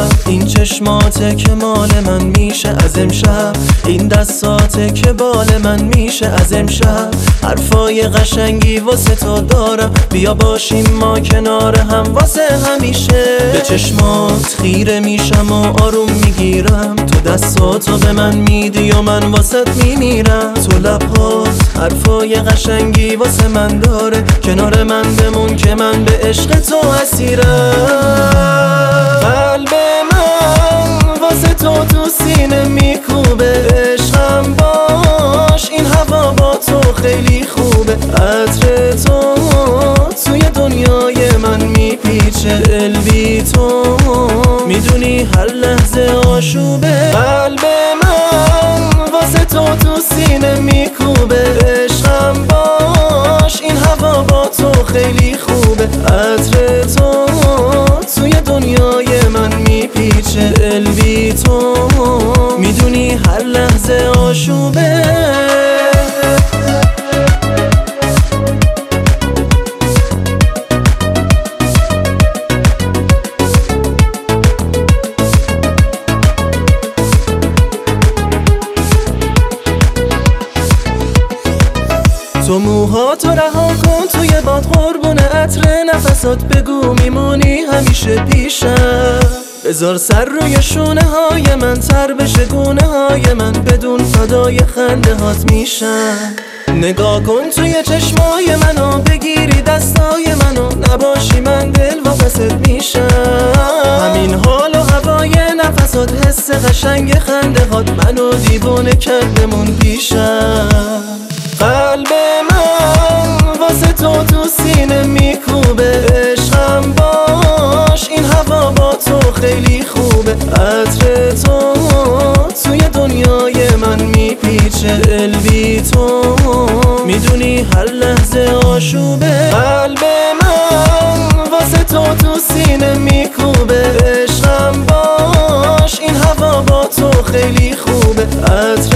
این چشماته که مال من میشه از امشب، این دستاته که بال من میشه از امشب. حرفای قشنگی واسه تو دارم، بیا باشیم ما کنار هم واسه همیشه. به چشمات خیره میشم و آروم میگیرم، تو دستاتو به من میدی و من واسط میمیرم. تو لبهات حرفای قشنگی واسه من داره، کنار من بمون که من به عشق تو اسیرم. قلب من واسه تو سینه میکوبه، عشقم باش این هوا با تو خیلی خوبه. عطر تو توی دنیای من میپیچه، دل بی تو میدونی هر لحظه آشوبه. قلب من واسه تو سینه میکوبه، عشقم باش این هوا با تو خیلی خوبه. عطر تو توی دنیای من میپیچه، دل بی تو میدونی هر لحظه آشوبه. تو موهاتو رها کن توی باد، قربون عطر نفسات بگو میمونی همیشه پیشم. بذار سر روی شونه های من، تر بشه گونه های من، بدون فدای خنده هات میشم. نگاه کن توی چشمای منو، بگیری دستای منو، نباشی من دل واپست میشم. همین حال و هوای نفسات، حس قشنگ خنده هات منو دیوونه کردمون پیشم. قلب من واسه تو سینه میکوبه، عشقم باش این هوا با تو خیلی خوبه. عطر تو توی دنیای من میپیچه، دل بی تو میدونی هر لحظه آشوبه. قلب من واسه تو سینه میکوبه، عشقم باش این هوا با تو خیلی خوبه. عطر